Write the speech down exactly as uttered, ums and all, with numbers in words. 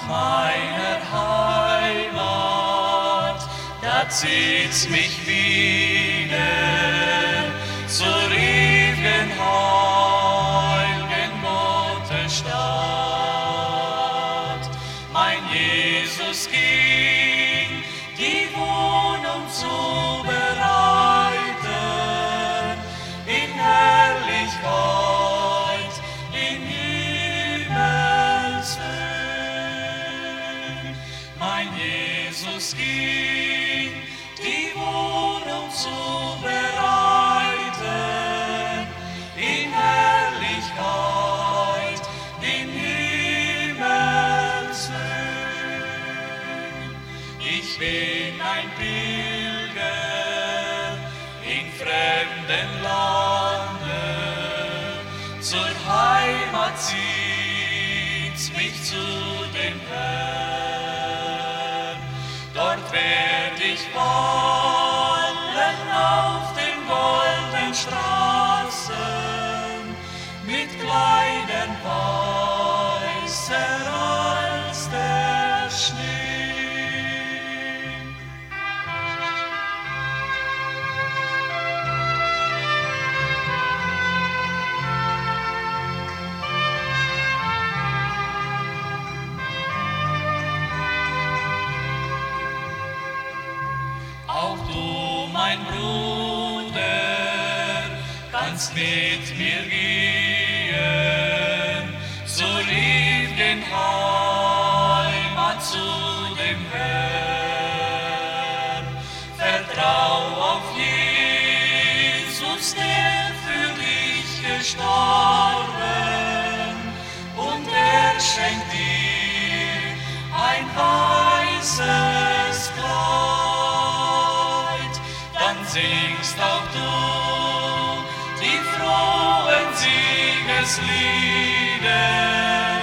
meiner Heimat, da zieht's mich wieder zur ewigen heiligen Gottesstadt. Mein Jesus ging, die Wohnung zu bereiten, in Herrlichkeit, in Himmelshöhen. Mein Jesus ging, die Wohnung zu bereiten, in Herrlichkeit, in Himmelshöhen. Ich bin ein Pilger in fremden Lande, zur Heimat zieht's mich zu dem Herrn. Dort werd ich wandeln auf den goldenen Straßen, mit Kleidern weißer als der Schnee. Auch du, mein Bruder, kannst mit mir gehen zur ewigen Heimat, zu dem Herrn. Vertrau auf Jesus, der für dich gestorben, und er schenkt dir ein weißes Kleid. Dann singst auch du die frohen Siegeslieder